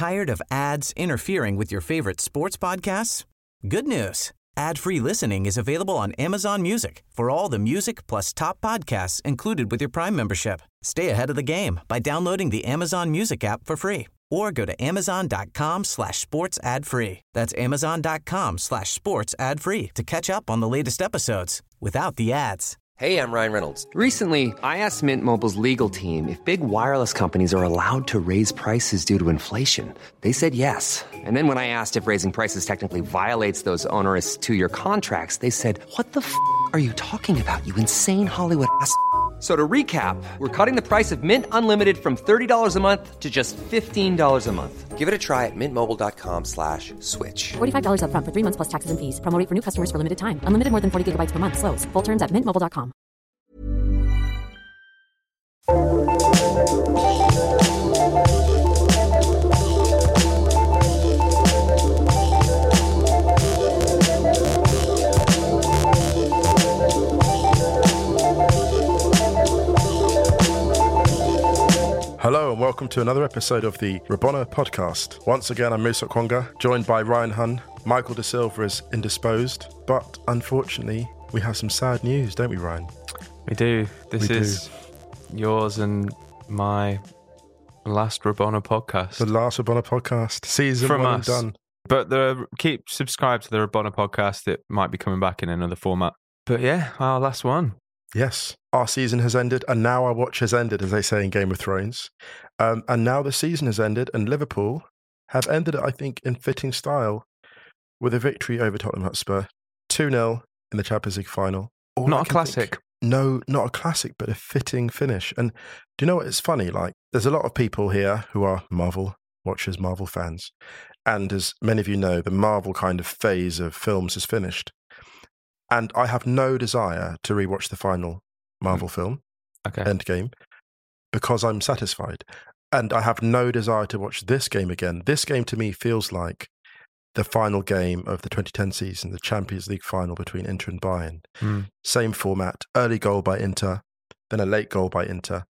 Tired of ads interfering with your favorite sports podcasts? Good news. Ad-free listening is available on Amazon Music for all the music plus top podcasts included with your Prime membership. Stay ahead of the game by downloading the Amazon Music app for free or go to amazon.com/sports ad free. That's amazon.com/sports ad free to catch up on the latest episodes without the ads. Hey, I'm Ryan Reynolds. Recently, I asked Mint Mobile's legal team if big wireless companies are allowed to raise prices due to inflation. They said yes. And then when I asked if raising prices technically violates those onerous two-year contracts, they said, "What the f*** are you talking about, you insane Hollywood ass?" So to recap, we're cutting the price of Mint Unlimited from $30 a month to just $15 a month. Give it a try at mintmobile.com/switch. $45 up front for 3 months plus taxes and fees. Promo rate for new customers for limited time. Unlimited more than 40 gigabytes per month. Slows full terms at mintmobile.com. Hello and welcome to another episode of the Rabona podcast. Once again, I'm Musa Okwonga, joined by Ryan Hunn. Michael De Silva is indisposed, but unfortunately, we have some sad news, don't we, Ryan? We do. This is yours and my last Rabona podcast. The last Rabona podcast. Season from 1 us. done. But keep subscribed to the Rabona podcast. It might be coming back in another format. But yeah, our last one. Yes, our season has ended, and now our watch has ended, as they say in Game of Thrones. And now the season has ended, and Liverpool have ended it, I think, in fitting style with a victory over Tottenham Hotspur. 2-0 in the Champions League final. Not a classic. No, not a classic, but a fitting finish. And do you know what? It's funny, like, there's a lot of people here who are Marvel watchers, Marvel fans. And as many of you know, the Marvel kind of phase of films is finished. And I have no desire to rewatch the final Marvel film, Endgame, because I'm satisfied. And I have no desire to watch this game again. This game to me feels like the final game of the 2010 season, the Champions League final between Inter and Bayern. Same format, early goal by Inter, then a late goal by Inter.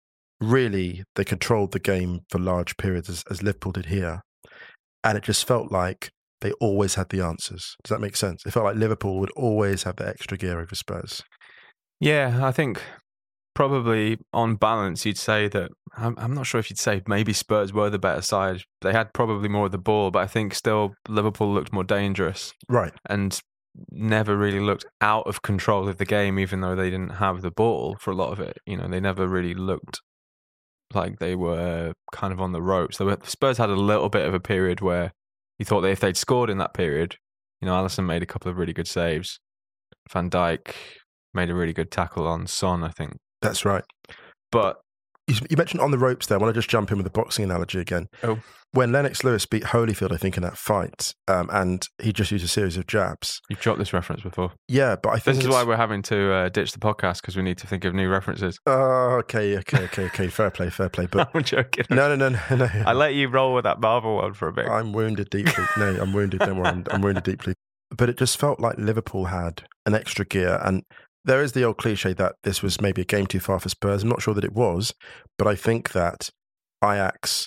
Really, they controlled the game for large periods as Liverpool did here. And it just felt like they always had the answers. Does that make sense? It felt like Liverpool would always have the extra gear over Spurs. Yeah, I think probably on balance, you'd say that, I'm not sure if you'd say maybe Spurs were the better side. They had probably more of the ball, but I think still Liverpool looked more dangerous. Right. And never really looked out of control of the game, even though they didn't have the ball for a lot of it. You know, they never really looked like they were kind of on the ropes. Spurs had a little bit of a period where you thought that if they'd scored in that period, you know, Alisson made a couple of really good saves. Van Dijk made a really good tackle on Son, I think. That's right. But you mentioned on the ropes there. I want to just jump in with the boxing analogy again. Oh. When Lennox Lewis beat Holyfield, I think, in that fight, and he just used a series of jabs. You've dropped this reference before. Yeah, but I think this is why we're having to ditch the podcast, because we need to think of new references. Oh, okay. Fair play. But I'm joking. No. I let you roll with that Marvel one for a bit. I'm wounded deeply. No, I'm wounded. Don't worry, I'm wounded deeply. But it just felt like Liverpool had an extra gear, and there is the old cliche that this was maybe a game too far for Spurs. I'm not sure that it was, but I think that Ajax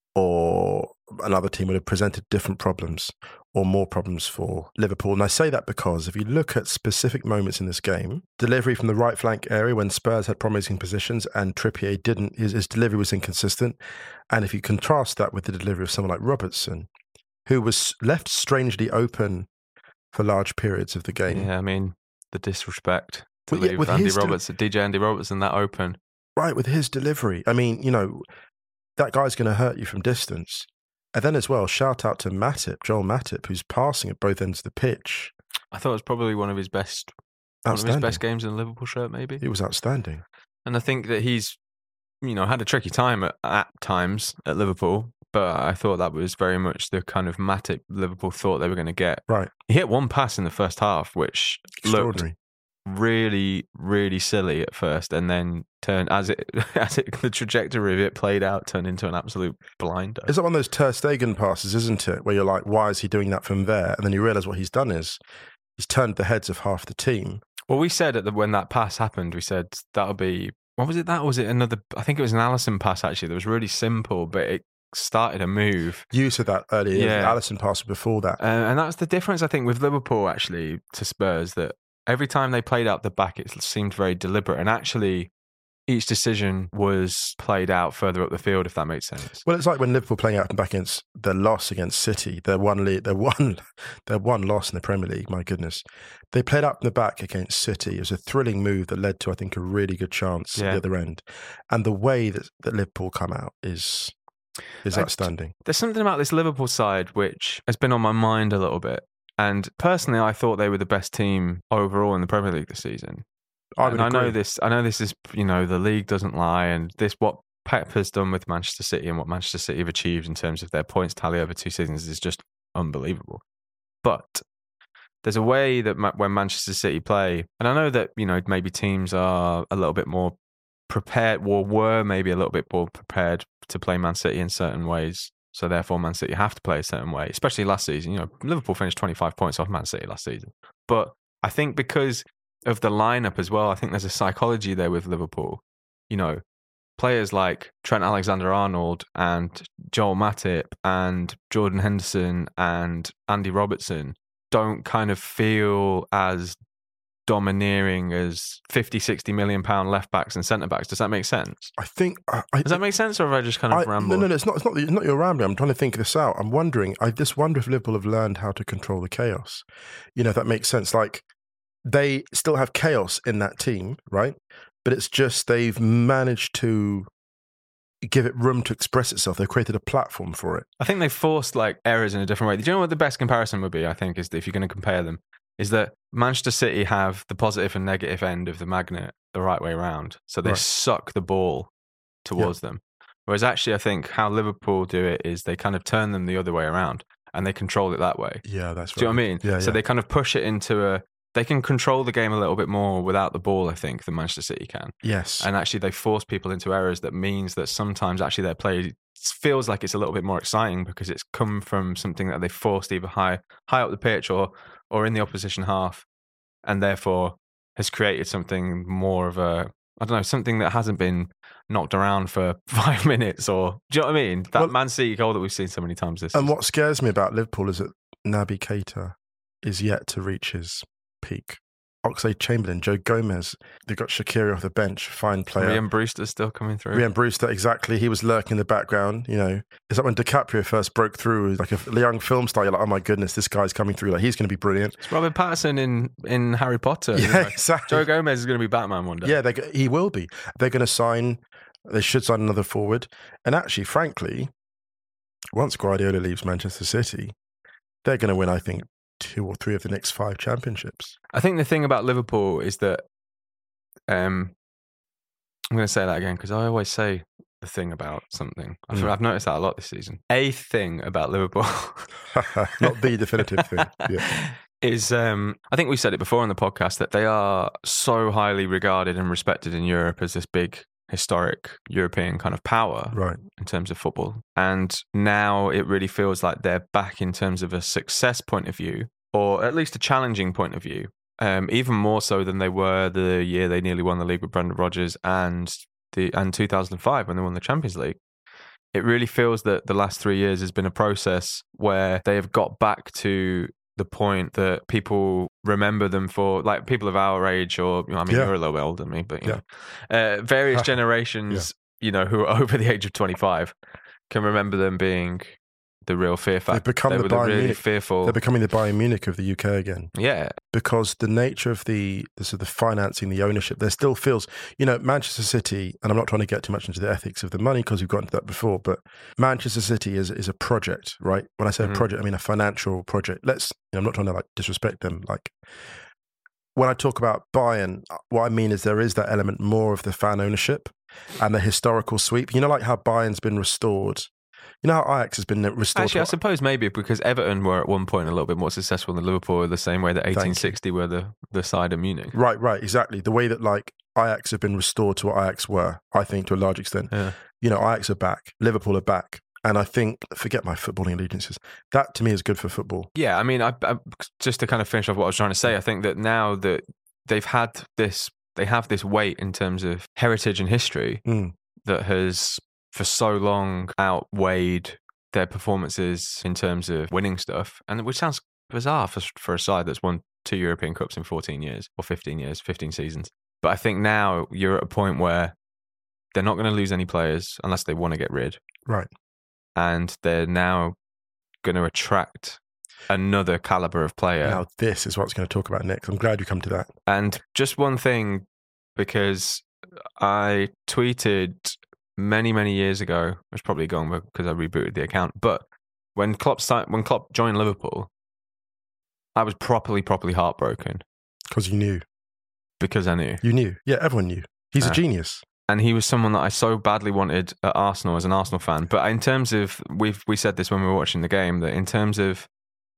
or another team would have presented different problems or more problems for Liverpool. And I say that because if you look at specific moments in this game, delivery from the right flank area when Spurs had promising positions and Trippier didn't, his delivery was inconsistent. And if you contrast that with the delivery of someone like Robertson, who was left strangely open for large periods of the game. Yeah, I mean, the disrespect to leave DJ Andy Robertson that open. Right, with his delivery. I mean, you know, that guy's going to hurt you from distance. And then as well, shout out to Joel Matip, who's passing at both ends of the pitch. I thought it was probably one of his best games in a Liverpool shirt, maybe. It was outstanding. And I think that he's, you know, had a tricky time at times at Liverpool, but I thought that was very much the kind of Matip Liverpool thought they were going to get. Right. He hit one pass in the first half, which looked really, really silly at first, and then turned the trajectory of it played out, turned into an absolute blinder. It's like one of those Ter Stegen passes, isn't it? Where you're like, why is he doing that from there? And then you realise what he's done is he's turned the heads of half the team. Well, we said when that pass happened, we said that'll be, what was it? That was it another? I think it was an Alisson pass actually. That was really simple, but started a move. You said that earlier. Yeah. Alisson passed before that. And that's the difference, I think, with Liverpool, actually, to Spurs, that every time they played out the back, it seemed very deliberate. And actually, each decision was played out further up the field, if that makes sense. Well, it's like when Liverpool playing out and back against their loss against City, their one loss in the Premier League. My goodness, they played up in the back against City. It was a thrilling move that led to, I think, a really good chance at the other end. And the way that Liverpool come out is outstanding. There's something about this Liverpool side which has been on my mind a little bit. And personally, I thought they were the best team overall in the Premier League this season. I know this is, the league doesn't lie, and this what Pep has done with Manchester City and what Manchester City have achieved in terms of their points tally over 2 seasons is just unbelievable. But there's a way that when Manchester City play, and I know that, maybe teams are a little bit more prepared, or were maybe a little bit more prepared to play Man City in certain ways. So therefore, Man City have to play a certain way, especially last season. Liverpool finished 25 points off Man City last season. But I think because of the lineup as well, I think there's a psychology there with Liverpool. Players like Trent Alexander-Arnold and Joel Matip and Jordan Henderson and Andy Robertson don't kind of feel as domineering as 50-60 million pound left backs and centre backs. Does that make sense? I think does that make sense, or have I just kind of rambled? No, it's not your rambling. I'm trying to think this out. I'm wondering, I just wonder if Liverpool have learned how to control the chaos. If that makes sense. Like, they still have chaos in that team, right? But it's just they've managed to give it room to express itself. They've created a platform for it. I think they've forced errors in a different way. Do you know what the best comparison would be, I think, is that if you're going to compare them, is that Manchester City have the positive and negative end of the magnet the right way around. So they suck the ball towards them. Whereas actually, I think how Liverpool do it is they kind of turn them the other way around and they control it that way. Yeah, that's right. Do you know what I mean? Yeah, so they kind of push it into they can control the game a little bit more without the ball, I think, than Manchester City can. Yes. And actually they force people into errors that means that sometimes actually their play feels like it's a little bit more exciting because it's come from something that they forced either high up the pitch or in the opposition half, and therefore has created something more of a, I don't know, something that hasn't been knocked around for 5 minutes, or do you know what I mean? That Man City goal that we've seen so many times this season. What scares me about Liverpool is that Naby Keita is yet to reach his peak. Oxlade-Chamberlain, Joe Gomez, they've got Shaqiri off the bench, fine player. Ryan Brewster's still coming through. Ryan Brewster, exactly. He was lurking in the background, It's like when DiCaprio first broke through, like a young film star, you're like, oh my goodness, this guy's coming through. Like, he's going to be brilliant. It's Robert Pattinson in Harry Potter. Yeah, exactly. Joe Gomez is going to be Batman one day. Yeah, he will be. They should sign another forward. And actually, frankly, once Guardiola leaves Manchester City, they're going to win, I think, 2 or 3 of the next 5 championships. I think the thing about Liverpool is that I'm going to say that again because I always say the thing about something. I've noticed that a lot this season. A thing about Liverpool, not the definitive thing, yeah. Is I think we said it before on the podcast that they are so highly regarded and respected in Europe as this big historic European kind of power, right, in terms of football. And now it really feels like they're back in terms of a success point of view, or at least a challenging point of view, even more so than they were the year they nearly won the league with Brendan Rodgers and 2005 when they won the Champions League. It really feels that the last 3 years has been a process where they have got back to the point that people remember them for, like people of our age, or you're a little bit older than me, but various generations, who are over the age of 25 can remember them being the real fear factor. They've become the Bayern Munich. Fearful. They're becoming the Bayern Munich of the UK again. Yeah, because the nature of the financing, the ownership, there still feels, Manchester City, and I'm not trying to get too much into the ethics of the money because we've got into that before, but Manchester City is a project, right? When I say a project, I mean a financial project. I'm not trying to disrespect them. When I talk about Bayern, what I mean is there is that element more of the fan ownership and the historical sweep. Like how Bayern's been restored. How Ajax has been restored? Actually, I suppose maybe because Everton were at one point a little bit more successful than Liverpool, the same way that 1860 were the side of Munich. Right, exactly. The way that Ajax have been restored to what Ajax were, I think, to a large extent. Yeah. Ajax are back, Liverpool are back. And I think, forget my footballing allegiances, that to me is good for football. Yeah, I mean, I just to kind of finish off what I was trying to say, I think that now that they have this weight in terms of heritage and history that has for so long outweighed their performances in terms of winning stuff, and which sounds bizarre for a side that's won 2 European Cups in 14 years or 15 years, 15 seasons. But I think now you're at a point where they're not going to lose any players unless they want to get rid. Right. And they're now going to attract another caliber of player. Now, this is what I was going to talk about next. I'm glad you come to that. And just one thing, because I tweeted many, many years ago, it's probably gone because I rebooted the account, but when Klopp joined Liverpool, I was properly heartbroken. Because you knew. Because I knew. You knew. Yeah, everyone knew. He's a genius. And he was someone that I so badly wanted at Arsenal as an Arsenal fan. But in terms of, we said this when we were watching the game, that in terms of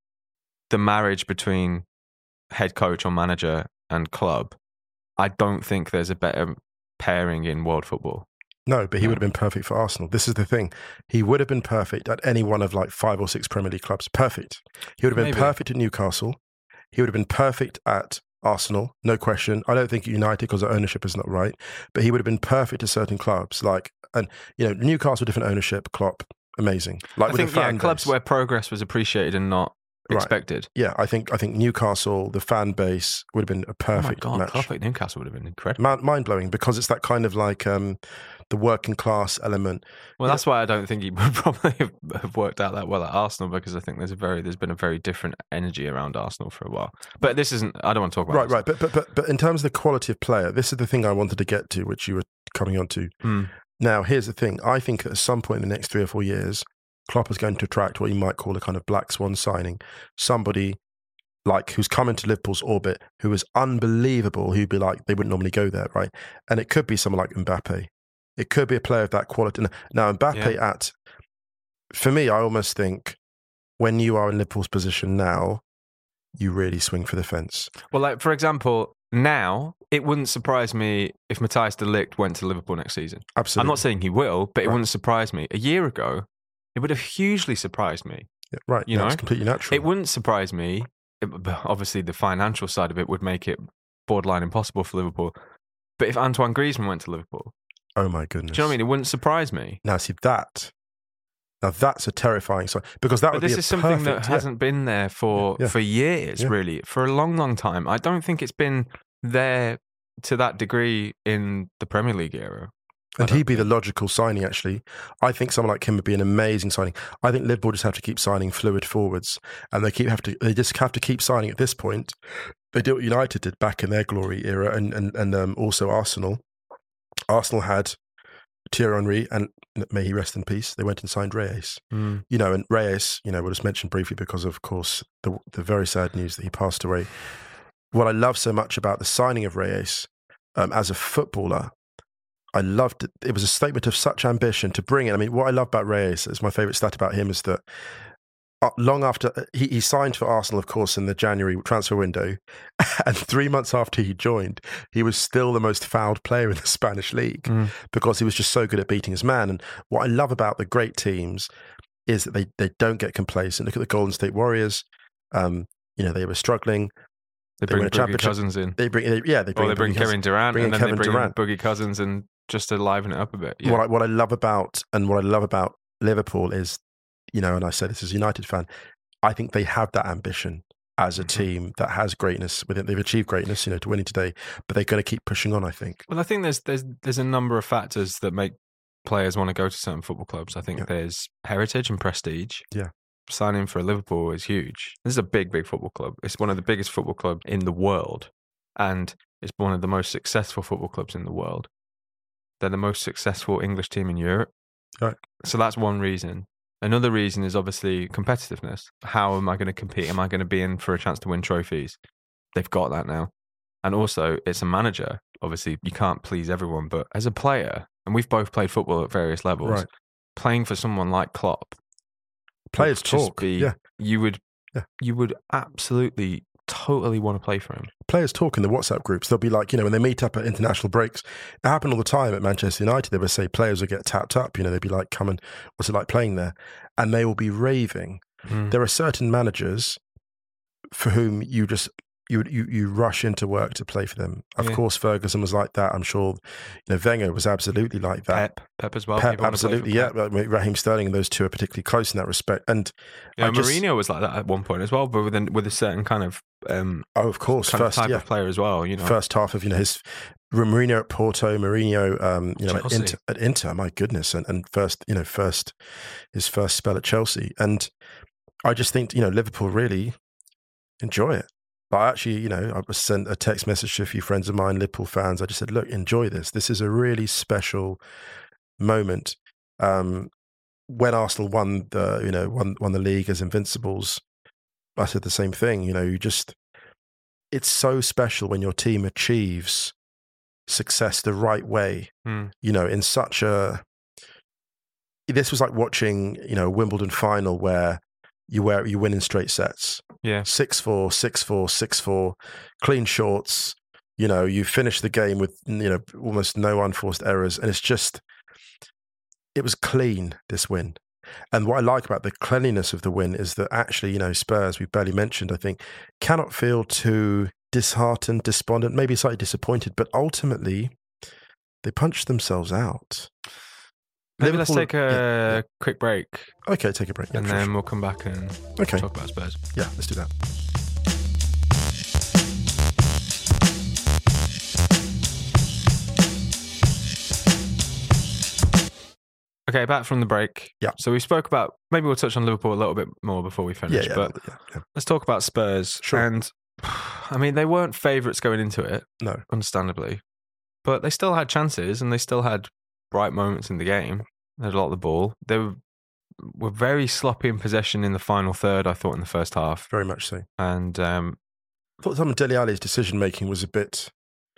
the marriage between head coach or manager and club, I don't think there's a better pairing in world football. No, but he would have been perfect for Arsenal. This is the thing. He would have been perfect at any one of like 5 or 6 Premier League clubs. Perfect. He would have been perfect at Newcastle. He would have been perfect at Arsenal, no question. I don't think United, because the ownership is not right, but he would have been perfect at certain clubs. Like, and Newcastle, different ownership, Klopp, amazing. Like, I think clubs where progress was appreciated and not expected. Yeah, I think Newcastle, the fan base would have been a perfect match. Klopp at Newcastle would have been incredible. Mind blowing, because it's that kind of like the working class element. Well, that's why I don't think he would probably have worked out that well at Arsenal, because I think there's been a very different energy around Arsenal for a while. But this isn't. I don't want to talk about right. But in terms of the quality of player, this is the thing I wanted to get to, which you were coming on to. Now, here's the thing. I think at some point in the next 3 or 4 years, Klopp is going to attract what you might call a kind of black swan signing. Somebody like who's come into Liverpool's orbit, who is unbelievable, who'd be like, they wouldn't normally go there, right? And it could be someone like Mbappe. It could be a player of that quality. Now, Mbappe for me, I almost think when you are in Liverpool's position now, you really swing for the fence. Well, like, for example, now, it wouldn't surprise me if Matthias de Ligt went to Liverpool next season. Absolutely. I'm not saying he will, but it wouldn't surprise me. A year ago, it would have hugely surprised me. Yeah, right. You know, it's completely natural. It wouldn't surprise me. Obviously, the financial side of it would make it borderline impossible for Liverpool. But if Antoine Griezmann went to Liverpool, oh my goodness! Do you know what I mean? It wouldn't surprise me. Now, see that. Now that's a terrifying sign, because that would be this is something that hasn't been there for years, really, for a long, long time. I don't think it's been there to that degree in the Premier League era. And he'd be the logical signing, actually. I think someone like him would be an amazing signing. I think Liverpool just have to keep signing fluid forwards, and they just have to keep signing at this point. They did what United did back in their glory era, and also Arsenal. Arsenal had Thierry Henry, and may he rest in peace. They went and signed Reyes. And Reyes, we'll just mention briefly because, of course, the very sad news that he passed away. What I love so much about the signing of Reyes as a footballer, I loved it. It was a statement of such ambition to bring in. I mean, what I love about Reyes, is my favourite stat about him, is that long after he signed for Arsenal, of course, in the January transfer window, and 3 months after he joined, he was still the most fouled player in the Spanish league because he was just so good at beating his man. And what I love about the great teams is that they don't get complacent. Look at the Golden State Warriors. They were struggling. They bring Boogie Cousins in. They bring Kevin Durant, and then they bring in Boogie Cousins and just to liven it up a bit. Yeah. What I love about Liverpool is, and I say this as a United fan, I think they have that ambition as a team that has greatness within. They've achieved greatness, to winning today, but they're going to keep pushing on, I think. Well, I think there's a number of factors that make players want to go to certain football clubs. I think there's heritage and prestige. Yeah. Signing for Liverpool is huge. This is a big, big football club. It's one of the biggest football clubs in the world, and it's one of the most successful football clubs in the world. They're the most successful English team in Europe. Right. So that's one reason. Another reason is obviously competitiveness. How am I going to compete? Am I going to be in for a chance to win trophies? They've got that now. And also, it's a manager. Obviously, you can't please everyone, but as a player, and we've both played football at various levels, playing for someone like Klopp, players talk. You would absolutely, totally want to play for him. Players talk in the WhatsApp groups. They'll be like, when they meet up at international breaks, it happened all the time at Manchester United. They would say players would get tapped up. They'd be like, what's it like playing there? And they will be raving. There are certain managers for whom you just you rush into work to play for them. Of Yeah. course, Ferguson was like that. I'm sure, Wenger was absolutely like that. Pep as well. Pep, People wanna play for absolutely, yeah. Pep. Raheem Sterling and those two are particularly close in that respect. And Yeah, Mourinho was like that at one point as well, but with a certain kind of of course, kind of type of player as well. First half of his Mourinho at Porto, Chelsea. at Inter. My goodness, and his first spell at Chelsea, and I just think Liverpool really enjoy it. I actually, I sent a text message to a few friends of mine, Liverpool fans. I just said, look, enjoy this. This is a really special moment. When Arsenal won the league as Invincibles, I said the same thing. It's so special when your team achieves success the right way. In such a. This was like watching, a Wimbledon final where you win in straight sets. Yeah. 6-4, 6-4, 6-4, clean shorts. You finish the game with, almost no unforced errors. And it was clean, this win. And what I like about the cleanliness of the win is that actually, Spurs, we've barely mentioned, I think, cannot feel too disheartened, despondent, maybe slightly disappointed, but ultimately they punched themselves out. Maybe let's take a quick break. Okay, take a break. Yeah, and then we'll come back and talk about Spurs. Yeah, let's do that. Okay, back from the break. Yeah. So we spoke about, maybe we'll touch on Liverpool a little bit more before we finish. Yeah. Let's talk about Spurs. Sure. And I mean, they weren't favourites going into it. No. Understandably. But they still had chances and they still had bright moments in the game. They had a lot of the ball. They were very sloppy in possession in the final third, I thought, in the first half. Very much so. And I thought some of Dele Alli's decision-making was a bit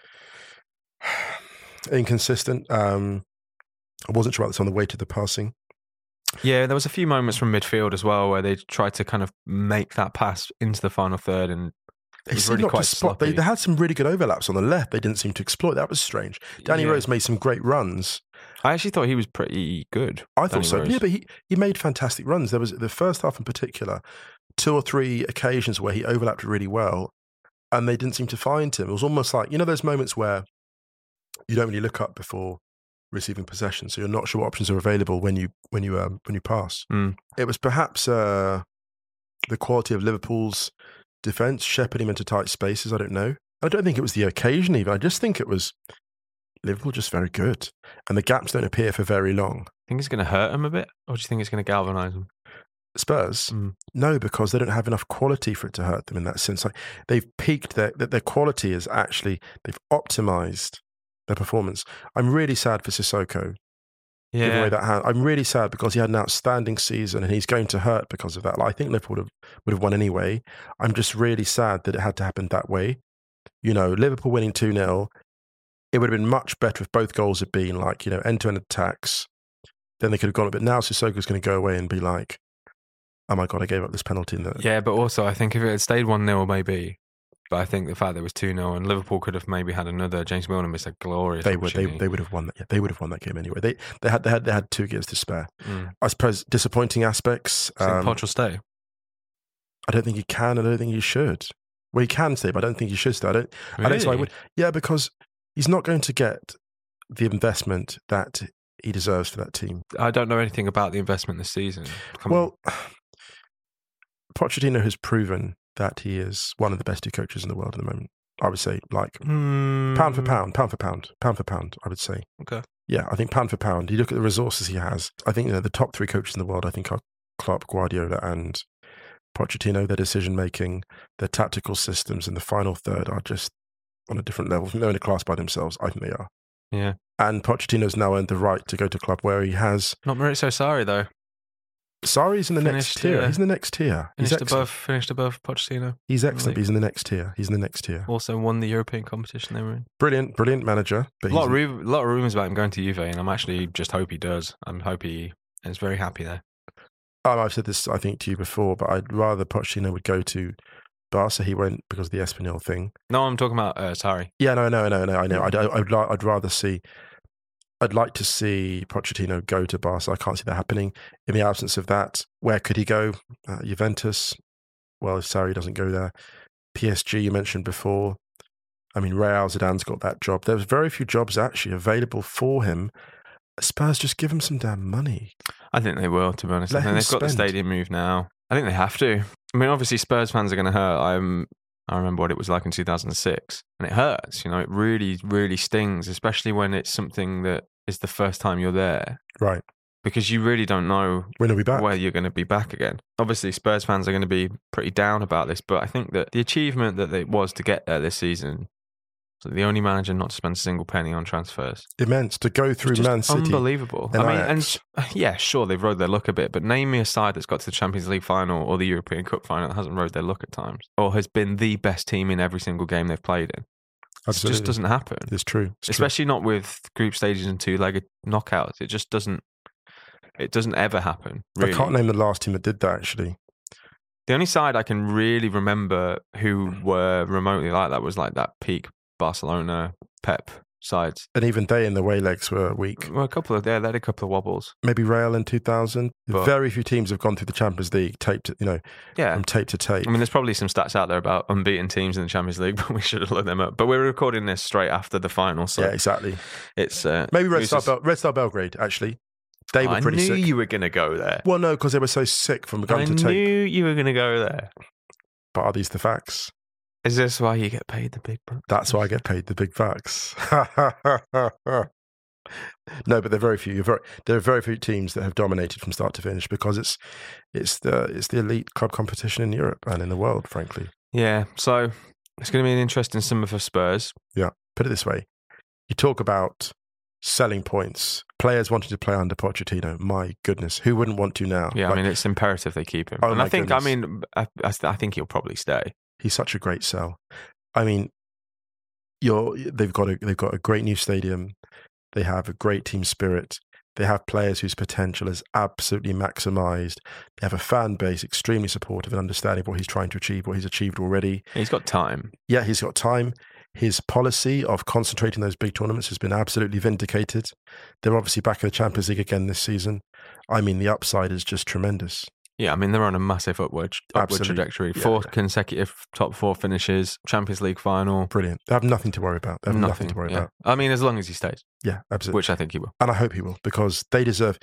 inconsistent. I wasn't sure about this on the way to the passing. Yeah, there was a few moments from midfield as well where they tried to kind of make that pass into the final third, and it was really quite sloppy. They had some really good overlaps on the left. They didn't seem to exploit. That was strange. Danny Rose made some great runs. I actually thought he was pretty good. I thought so. Yeah, but he made fantastic runs. There was the first half in particular, 2 or 3 occasions where he overlapped really well, and they didn't seem to find him. It was almost like, those moments where you don't really look up before receiving possession, so you're not sure what options are available when you pass. It was perhaps the quality of Liverpool's defence shepherding him into tight spaces. I don't know. I don't think it was the occasion even. I just think it was Liverpool just very good, and the gaps don't appear for very long. Think it's going to hurt them a bit, or do you think it's going to galvanise them? Spurs? No, because they don't have enough quality for it to hurt them in that sense. Like, they've peaked their quality is actually, they've optimised their performance. I'm really sad for Sissoko. Giving away that hand. I'm really sad because he had an outstanding season and he's going to hurt because of that. Like, I think Liverpool would have won anyway. I'm just really sad that it had to happen that way. Liverpool winning 2-0, it would have been much better if both goals had been like, end-to-end attacks. Then they could have gone a bit. Now Sissoko's going to go away and be like, oh my God, I gave up this penalty. Yeah, but also I think if it had stayed 1-0 maybe, but I think the fact that it was 2-0 and Liverpool could have maybe had another. James Milner missed a glorious opportunity. They would have won that. Yeah, they would have won that game anyway. They had 2 gears to spare. I suppose disappointing aspects. Poch will stay. I don't think he can. I don't think he should. Well, he can stay, but I don't think he should stay. I don't think I would. Yeah, because he's not going to get the investment that he deserves for that team. I don't know anything about the investment this season. Pochettino has proven that he is one of the best 2 coaches in the world at the moment. I would say, like, pound for pound, I would say. Okay. Yeah, I think pound for pound. You look at the resources he has. I think the top 3 coaches in the world, I think, are Klopp, Guardiola and Pochettino. Their decision-making, their tactical systems in the final third are just on a different level. I think they're in a class by themselves. I think they are. Yeah. And Pochettino's now earned the right to go to a club where he has... Not Maurizio Sarri, though. Sarri's in the next tier. He's in the next tier. Finished above Pochettino. He's excellent. He's in the next tier. Also won the European competition they were in. Brilliant manager. But a lot of rumours about him going to Juve, and I'm actually just hope he does. I hope he is very happy there. I've said this, I think, to you before, but I'd rather Pochettino would go to Barca. He went because of the Espanyol thing. No, I'm talking about Sarri. Yeah, no, I know. I'd rather see... I'd like to see Pochettino go to Barca. I can't see that happening. In the absence of that, where could he go? Juventus. Well, if Sarri doesn't go there, PSG you mentioned before. I mean, Real Zidane's got that job. There's very few jobs actually available for him. Spurs just give him some damn money. I think they will, to be honest. Let I think him they've got the spend. stadium move now. I think they have to. I mean, obviously, Spurs fans are going to hurt. I remember what it was like in 2006, and it hurts. You know, it really, really stings, especially when it's something that is the first time you're there, Right. because you really don't know When are we back? where you're going to be back again. Obviously, Spurs fans are going to be pretty down about this, but I think that the achievement that it was to get there this season, so the only manager not to spend a single penny on transfers, Immense. To go through it's just Man City. unbelievable. and I mean, Ajax. and yeah, sure, they've rode their luck a bit, but name me a side that's got to the Champions League final or the European Cup final that hasn't rode their luck at times, or has been the best team in every single game they've played in. Absolutely. It just doesn't happen. It's true. It's true. Especially not with group stages and two-legged knockouts. It just doesn't. It doesn't ever happen. Really. I can't name the last team that did that, actually. The only side I can really remember who were remotely like that was like that peak Barcelona Pep sides. And even they in the way legs were weak. Well, they had a couple of wobbles. Maybe Real in 2000. But- Very few teams have gone through the Champions League taped, Yeah. from tape to tape. I mean, there's probably some stats out there about unbeaten teams in the Champions League, but we should have looked them up. But we're recording this straight after the final, so yeah, exactly. it's Maybe Red news is- Star Belgrade, actually. They were I pretty knew sick. you were going to go there. Well, no, because they were so sick from going I to knew tape. you were going to go there. But are these the facts? Is this why you get paid the big bucks? That's why I get paid the big bucks. No, but there are very few. There are very few teams that have dominated from start to finish because it's the elite club competition in Europe and in the world, frankly. Yeah, so it's going to be an interesting summer for Spurs. Yeah, put it this way: you talk about selling points, players wanting to play under Pochettino. My goodness, who wouldn't want to now? Yeah, Like, I mean, it's imperative they keep him. Oh, And my I think, goodness. I think he'll probably stay. he's such a great sell. I mean, they've got a great new stadium. They have a great team spirit. They have players whose potential is absolutely maximised. They have a fan base extremely supportive and understanding of what he's trying to achieve, what he's achieved already. He's got time. Yeah, he's got time. His policy of concentrating those big tournaments has been absolutely vindicated. They're obviously back in the Champions League again this season. I mean, the upside is just tremendous. Yeah, I mean, they're on a massive upward Absolutely. trajectory. Yeah. 4 consecutive top 4 finishes, Champions League final. Brilliant. They have nothing to worry about. They have nothing to worry yeah. about. I mean, as long as he stays, Yeah, absolutely. which I think he will. And I hope he will, because they deserve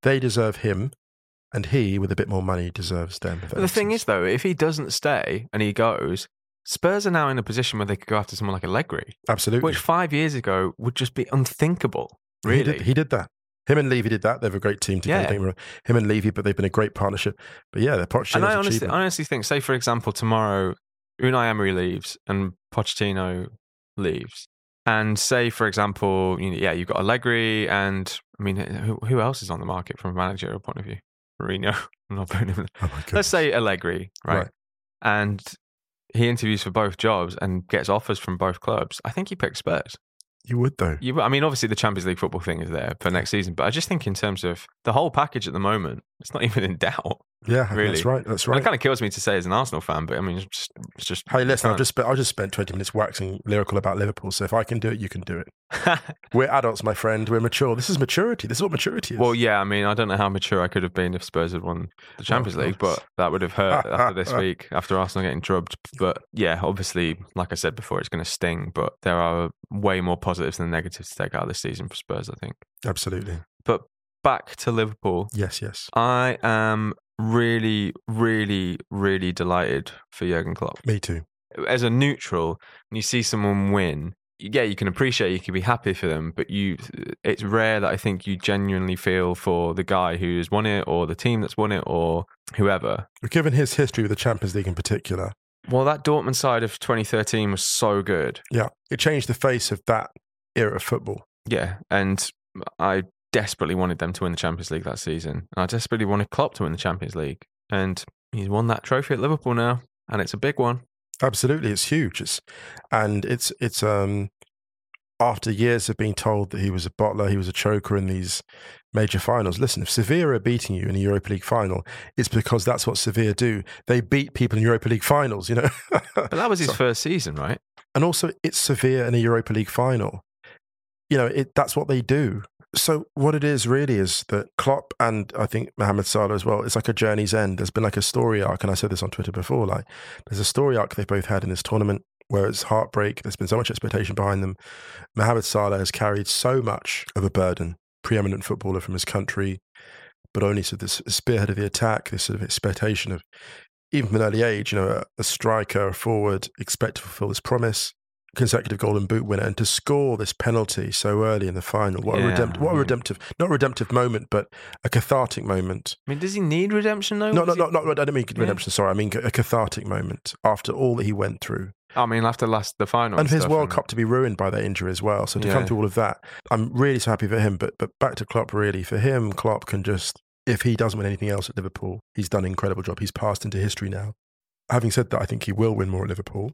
him, and he, with a bit more money, deserves them. But the thing is, though, if he doesn't stay and he goes, Spurs are now in a position where they could go after someone like Allegri, absolutely. which 5 years ago would just be unthinkable. Really, He did that. Him and Levy did that. They're a great team together. Yeah. Don't get me wrong. Him and Levy, but they've been a great partnership. But yeah, they're Pochettino's And I achievement. honestly think, say for example, tomorrow Unai Emery leaves and Pochettino leaves, and say for example, you've got Allegri, and I mean, who else is on the market from a managerial point of view? Mourinho. I'm not putting him. Oh my goodness. Let's say Allegri, right? And he interviews for both jobs and gets offers from both clubs. I think he picks Spurs. You would, though. I mean, obviously the Champions League football thing is there for next season, but I just think in terms of the whole package at the moment, it's not even in doubt. Yeah, Really. that's right. That's And right. it kind of kills me to say as an Arsenal fan, but I mean, it's just Hey, listen, you I just spent 20 minutes waxing lyrical about Liverpool. So if I can do it, you can do it. can't. We're adults, my friend. We're mature. This is maturity. This is what maturity is. Well, yeah, I mean, I don't know how mature I could have been if Spurs had won the Champions League, but that would have hurt after this week, after Arsenal getting drubbed. But yeah, obviously, like I said before, it's going to sting, but there are way more positives than negatives to take out of this season for Spurs, I think. Absolutely. But back to Liverpool, Yes, yes. I am really, really, really delighted for Jurgen Klopp. Me too. As a neutral, when you see someone win, yeah, you can appreciate, you can be happy for them, but it's rare that I think you genuinely feel for the guy who's won it or the team that's won it or whoever. Given his history with the Champions League in particular, Well, that Dortmund side of 2013 was so good. yeah, it changed the face of that era of football. Yeah, and I desperately wanted them to win the Champions League that season. I desperately wanted Klopp to win the Champions League. And he's won that trophy at Liverpool now, and it's a big one. Absolutely, it's huge. It's after years of being told that he was a bottler, he was a choker in these major finals. Listen, if Sevilla are beating you in a Europa League final, it's because that's what Sevilla do. They beat people in Europa League finals, you know. But that was his first season, right? And also, it's Sevilla in a Europa League final. You know, that's what they do. So what it is really is that Klopp and I think Mohamed Salah as well, it's like a journey's end. There's been like a story arc, and I said this on Twitter before, like there's a story arc they've both had in this tournament where it's heartbreak. There's been so much expectation behind them. Mohamed Salah has carried so much of a burden, preeminent footballer from his country, but only sort of this spearhead of the attack, this sort of expectation of, even from an early age, you know, a striker, a forward, expect to fulfill this promise. Consecutive Golden Boot winner, and to score this penalty so early in the final. What a redemptive, not a redemptive moment, but a cathartic moment. I mean, does he need redemption though? No, I don't mean redemption, sorry. I mean a cathartic moment after all that he went through. I mean, after the final. And for his World Cup to be ruined by that injury as well. So to come through all of that, I'm really so happy for him. But back to Klopp, really. For him, Klopp can just, if he doesn't win anything else at Liverpool, he's done an incredible job. He's passed into history now. Having said that, I think he will win more at Liverpool.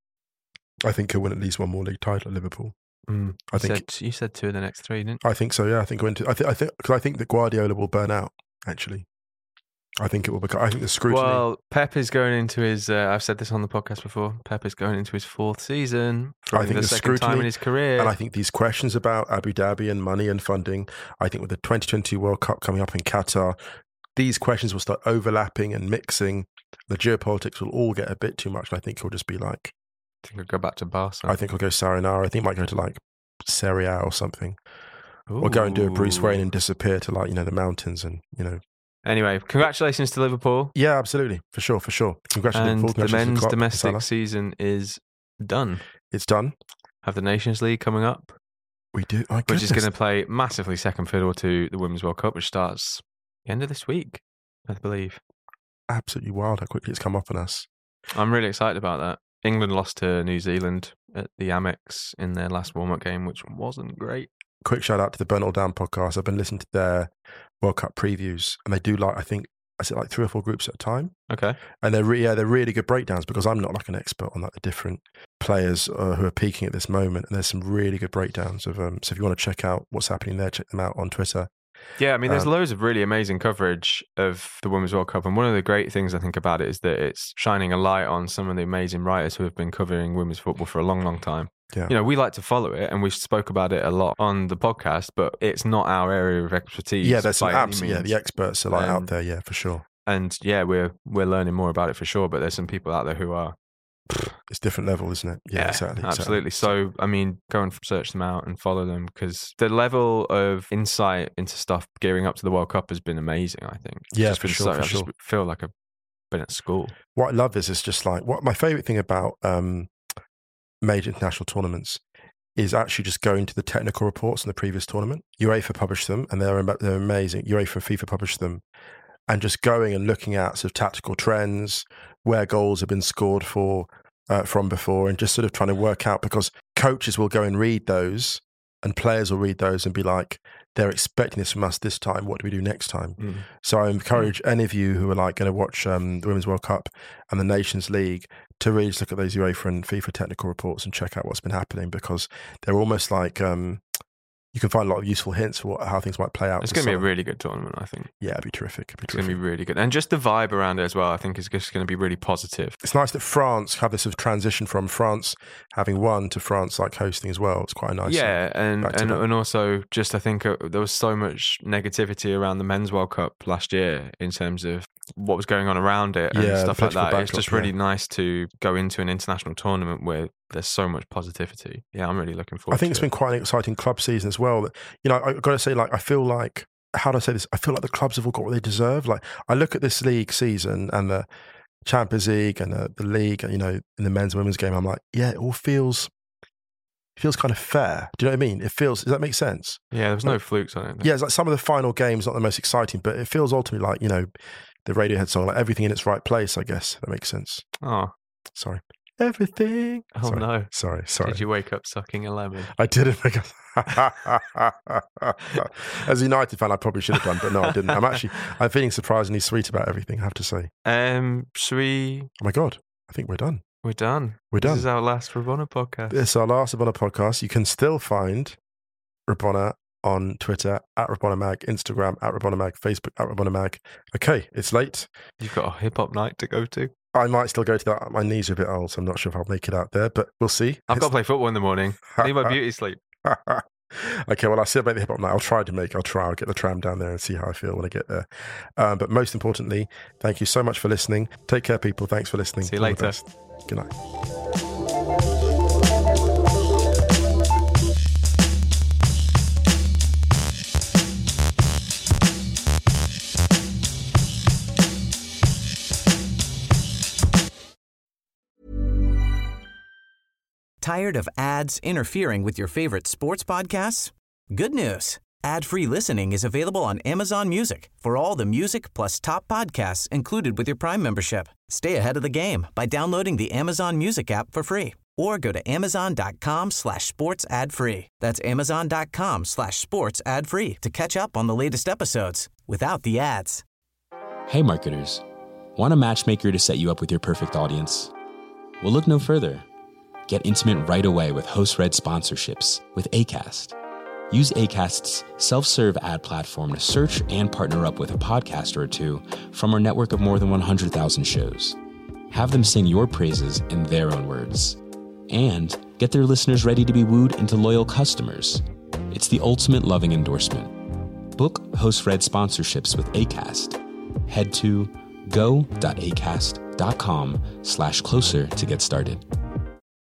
I think he'll win at least one more league title at Liverpool. I think you said 2 of the next 3, didn't you? I think so. Yeah, I think that Guardiola will burn out. Actually, I think it will become. I think the scrutiny. Well, Pep is going into his. I've said this on the podcast before. Pep is going into his 4th season. I think the second time in his career, and I think these questions about Abu Dhabi and money and funding. I think with the 2022 World Cup coming up in Qatar, these questions will start overlapping and mixing. The geopolitics will all get a bit too much, and I think he'll just be like. I think I'll go back to Barca. I think I'll go Sayonara. I think I might go to like Serie A or something. Ooh. Or go and do a Bruce Wayne and disappear to like, you know, the mountains and, you know. Anyway, congratulations to Liverpool. Yeah, absolutely. For sure. Congratulations. And the men's domestic season is done. It's done. Have the Nations League coming up. We do. Which is going to play massively second fiddle to the Women's World Cup, which starts the end of this week, I believe. Absolutely wild how quickly it's come up on us. I'm really excited about that. England lost to New Zealand at the Amex in their last warm-up game, which wasn't great. Quick shout out to the Burn All Down podcast. I've been listening to their World Cup previews, and they do like, I think, I said like 3 or 4 groups at a time. Okay. And they're really good breakdowns because I'm not like an expert on like the different players who are peaking at this moment. And there's some really good breakdowns of so if you want to check out what's happening there, check them out on Twitter. Yeah, I mean, there's loads of really amazing coverage of the Women's World Cup. And one of the great things I think about it is that it's shining a light on some of the amazing writers who have been covering women's football for a long, long time. Yeah. You know, we like to follow it and we spoke about it a lot on the podcast, but it's not our area of expertise. Yeah, there's some the experts are like out there, yeah, for sure. And yeah, we're learning more about it for sure, but there's some people out there who are... It's different level, isn't it? Yeah, exactly. Absolutely. So, I mean, go and search them out and follow them because the level of insight into stuff gearing up to the World Cup has been amazing, I think. Yeah, for sure. I just feel like I've been at school. What I love is it's just like, what my favourite thing about major international tournaments is actually just going to the technical reports in the previous tournament. UEFA published them and they're amazing. UEFA and FIFA published them. And just going and looking at sort of tactical trends, where goals have been scored from before, and just sort of trying to work out, because coaches will go and read those and players will read those and be like, they're expecting this from us this time. What do we do next time? So I encourage any of you who are like going to watch the Women's World Cup and the Nations League to really just look at those UEFA and FIFA technical reports and check out what's been happening, because they're almost like... you can find a lot of useful hints for how things might play out. It's going to be a really good tournament, I think. Yeah, it'd be terrific. It's going to be really good. And just the vibe around it as well, I think is just going to be really positive. It's nice that France have this sort of transition from France having won to France like hosting as well. It's quite a nice. Yeah, and also just I think there was so much negativity around the Men's World Cup last year in terms of what was going on around it and stuff like that. It's just really nice to go into an international tournament where there's so much positivity. Yeah, I'm really looking forward to it. I think it's been quite an exciting club season as well. That, you know, I've got to say, like, I feel like, how do I say this? I feel like the clubs have all got what they deserve. Like, I look at this league season and the Champions League and the league, you know, in the men's and women's game, I'm like, yeah, it all feels kind of fair. Do you know what I mean? Does that make sense? Yeah, there's no flukes on it. Yeah, it's like some of the final games, not the most exciting, but it feels ultimately like, you know, the Radiohead song, like everything in its right place, I guess. That makes sense. Oh. Sorry. Everything. Oh, no. Sorry. Did you wake up sucking a lemon? I didn't wake up. As a United fan, I probably should have done, but no, I didn't. I'm feeling surprisingly sweet about everything, I have to say. Should we... Oh, my God. I think we're done. We're done. This is our last Rabona podcast. This is our last Rabona podcast. You can still find Rabona on Twitter, @RabonnaMag, Instagram, @RabonnaMag, Facebook, @RabonnaMag. Okay, it's late. You've got a hip-hop night to go to? I might still go to that. My knees are a bit old, so I'm not sure if I'll make it out there, but we'll see. I've got to play football in the morning. I need my beauty sleep. Okay, well, I'll see about the hip hop night. I'll get the tram down there and see how I feel when I get there. But most importantly, thank you so much for listening. Take care, people. Thanks for listening. See you later. Good night. Tired of ads interfering with your favorite sports podcasts? Good news. Ad-free listening is available on Amazon Music for all the music plus top podcasts included with your Prime membership. Stay ahead of the game by downloading the Amazon Music app for free or go to amazon.com/sports ad free. That's amazon.com/sports ad free to catch up on the latest episodes without the ads. Hey marketers, want a matchmaker to set you up with your perfect audience? Well, look no further. Get intimate right away with host-read sponsorships with Acast. Use Acast's self-serve ad platform to search and partner up with a podcaster or two from our network of more than 100,000 shows. Have them sing your praises in their own words. And get their listeners ready to be wooed into loyal customers. It's the ultimate loving endorsement. Book host-read sponsorships with Acast. Head to go.acast.com/closer to get started.